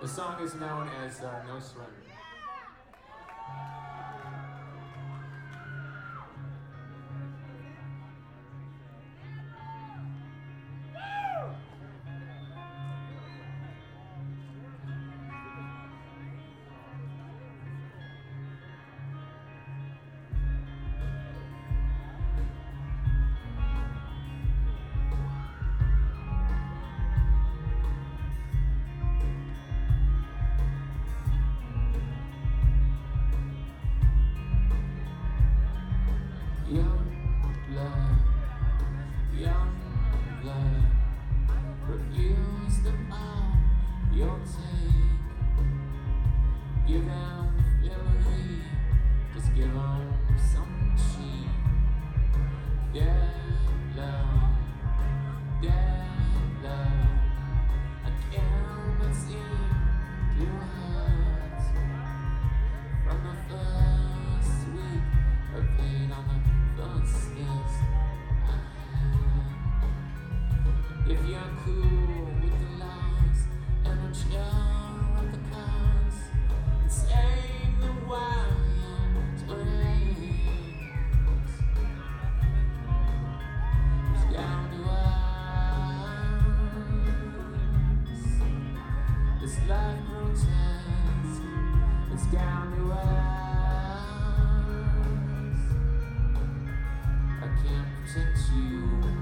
The song is known as No Surrender. Young blood, refuse the power you'll take. Give them fury, just give them some cheap. Dead love, I cannot seem to hurt. From the first week of pain on the first kiss. If you're cool with the lies and unsure of the cause, it's ain't the wild twins. It's down to us. This life grotesque. It's down to us. I can't protect you.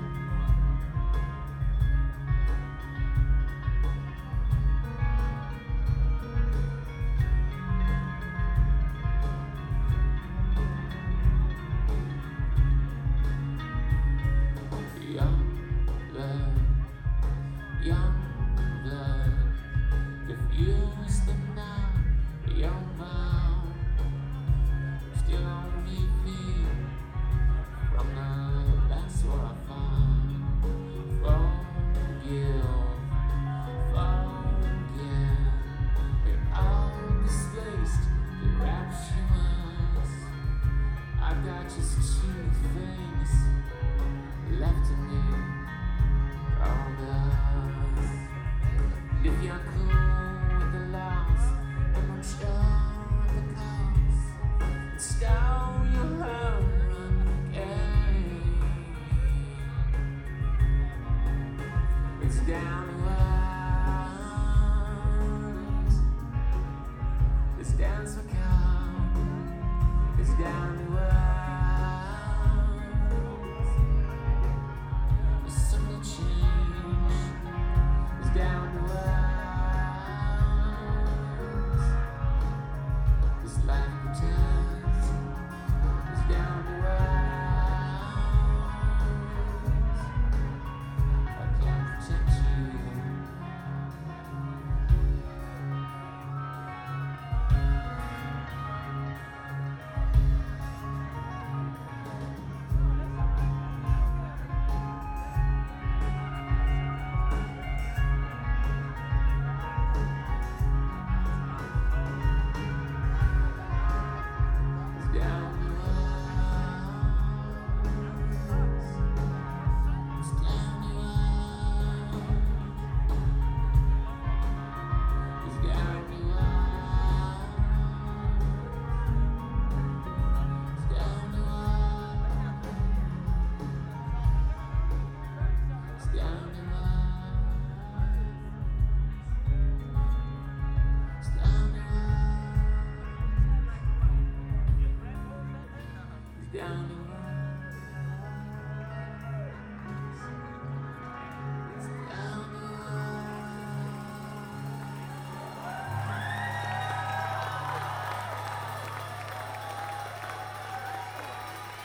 Young blood, diffuse the now, young bound, still only feel from the last where I found. Forgive, we're all displaced, the rapturous. I've got just two things left in me. If you're cool with the loss and unsure of the cause, it's down your hurricane. It's down to us. This dance will come. It's down to us. There's something change. It's down to us. Down